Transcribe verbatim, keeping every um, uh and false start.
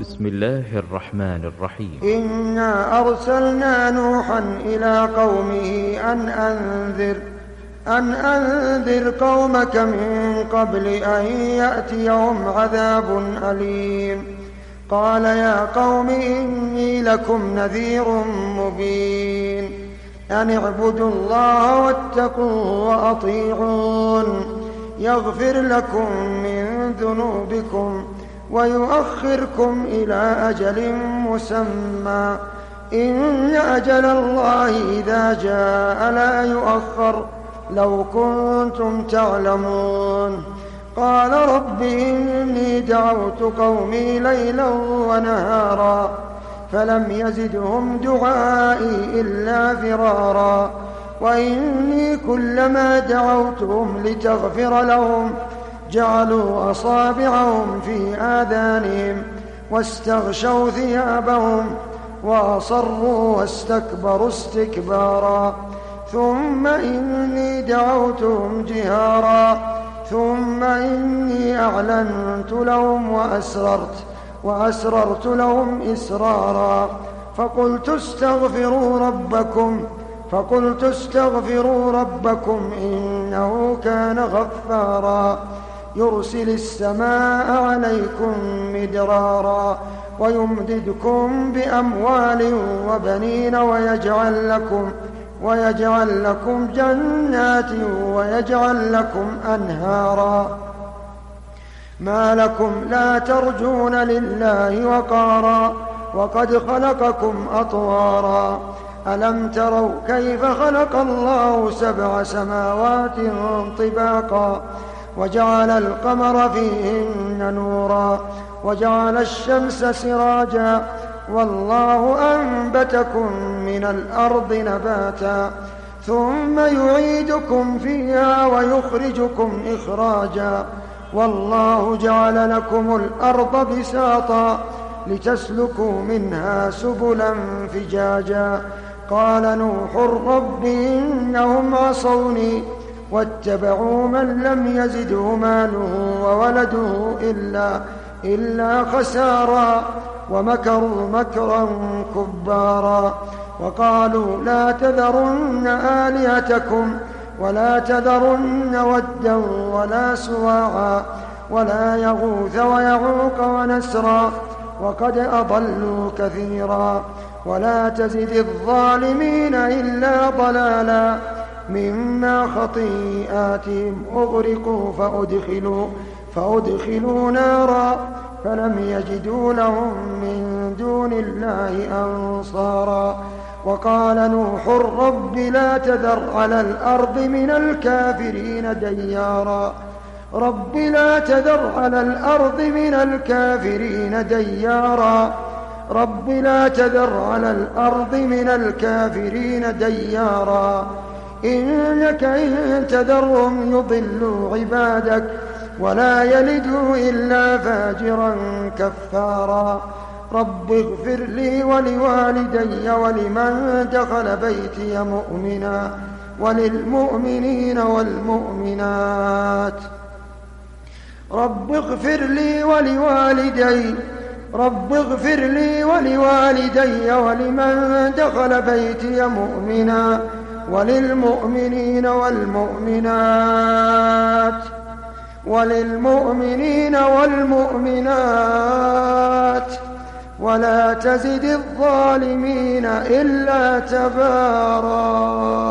بسم الله الرحمن الرحيم. إنا أرسلنا نوحا إلى قومه أن أنذر أن أنذر قومك من قبل أن يأتيهم عذاب أليم. قال يا قوم إني لكم نذير مبين أن اعبدوا الله واتقوه وأطيعون يغفر لكم من ذنوبكم ويؤخركم إلى أجل مسمى إن أجل الله إذا جاء لا يؤخر لو كنتم تعلمون. قال رب إني دعوت قومي ليلا ونهارا فلم يزدهم دعائي إلا فرارا وإني كلما دعوتهم لتغفر لهم جعلوا أصابعهم في آذانهم واستغشوا ثيابهم وأصروا واستكبروا استكبارا ثم إني دعوتهم جهارا ثم إني أعلنت لهم وأسررت وأسررت لهم إسرارا فقلت استغفروا ربكم فقلت استغفروا ربكم إنه كان غفارا يرسل السماء عليكم مدرارا ويمددكم بأموال وبنين ويجعل لكم ويجعل لكم جنات ويجعل لكم أنهارا ما لكم لا ترجون لله وقارا وقد خلقكم أطوارا ألم تروا كيف خلق الله سبع سماوات طباقا وجعل القمر فيهن نورا وجعل الشمس سراجا والله أنبتكم من الأرض نباتا ثم يعيدكم فيها ويخرجكم إخراجا والله جعل لكم الأرض بساطا لتسلكوا منها سبلا فجاجا. قال نوح رب إنهم عصوني واتبعوا من لم يزده ماله وولده إلا, إلا خسارا ومكروا مكرا كبارا وقالوا لا تذرن آلهتكم ولا تذرن ودا ولا سواعا ولا يغوث ويعوق ونسرا وقد أضلوا كثيرا ولا تزد الظالمين إلا ضلالا مما خطيئاتهم أغرقوا فأدخلوا, فأدخلوا نارا فلم يجدوا لهم من دون الله أنصارا. وقال نوح رب لا تذر على الأرض من الكافرين ديارا رب لا تذر على الأرض من الكافرين ديارا رب لا تذر على الأرض من الكافرين ديارا إنك إن تذرهم يضلوا عبادك ولا يلدوا إلا فاجرا كفارا. رب اغفر لي ولوالدي ولمن دخل بيتي مؤمنا وللمؤمنين والمؤمنات رب اغفر لي ولوالدي رب اغفر لي ولوالدي ولمن دخل بيتي مؤمنا وللمؤمنين والمؤمنات وللمؤمنين والمؤمنات ولا تزد الظالمين إلا تبارا.